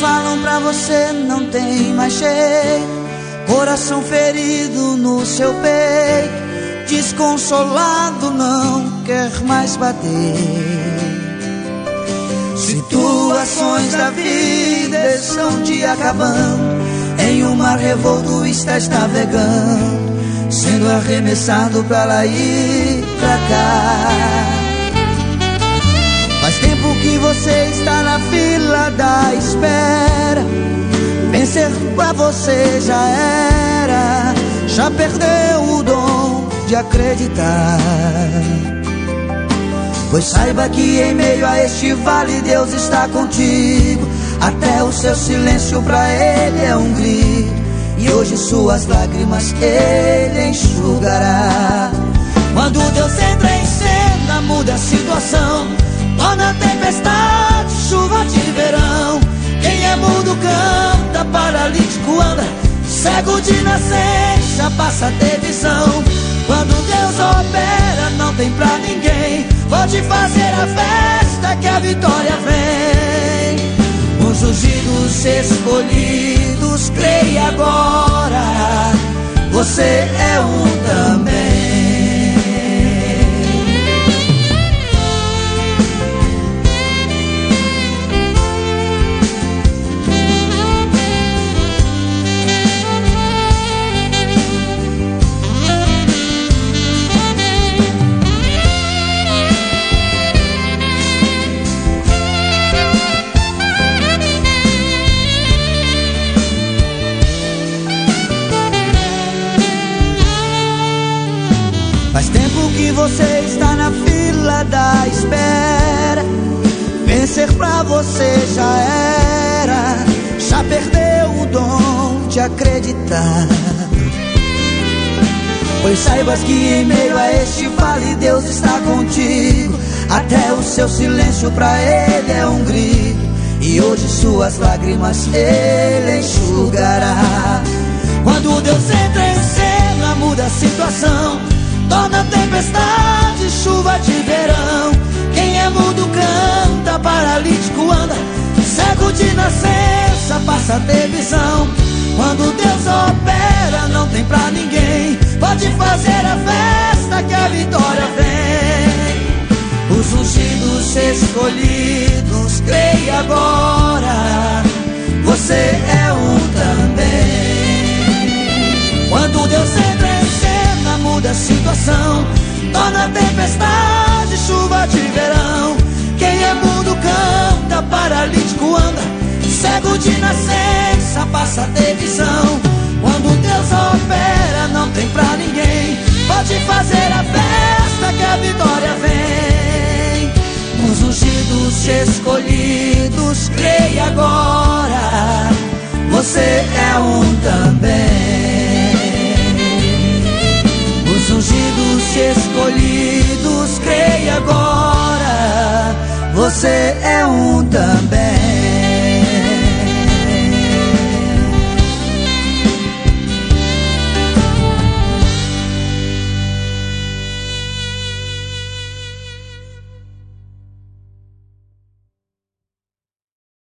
falam pra você não tem mais jeito, coração ferido no seu peito, desconsolado não quer mais bater. Situações da vida estão te acabando, em um mar revolto estás navegando, sendo arremessado pra lá e pra cá. Faz tempo que você está na fila da espera, vencer pra você já era, já perdeu o dom de acreditar. Pois saiba que em meio a este vale Deus está contigo, até o seu silêncio pra Ele é um grito, e hoje suas lágrimas Ele enxugará. Quando Deus entra em cena, muda a situação, torna a tempestade chuva de verão. Quem é mudo canta, paralítico anda, cego de nascença passa a ter visão. Quando Deus opera não tem pra ninguém, pode fazer a festa que a vitória vem. Os ungidos escolhidos, creia agora, você é um também. Faz tempo que você está na fila da espera, vencer pra você já era, já perdeu o dom de acreditar. Pois saibas que em meio a este vale Deus está contigo, até o seu silêncio pra Ele é um grito, e hoje suas lágrimas Ele enxugará. Quando Deus entra em cena, muda a situação, torna a tempestade chuva de verão. Quem é mudo canta, paralítico anda, cego de nascença passa a ter visão. Quando Deus opera não tem pra ninguém, pode fazer a festa que a vitória vem. Os ungidos escolhidos, creia agora, você é um também. Quando Deus entra em cena, muda a situação, torna a tempestade chuva de verão. Quem é mudo canta, paralítico anda, cego de nascença passa a ter visão. Quando Deus opera não tem pra ninguém, pode fazer a festa que a vitória vem. Os ungidos escolhidos, creia agora, você é um também. Os ungidos escolhidos, creia agora, você é um também.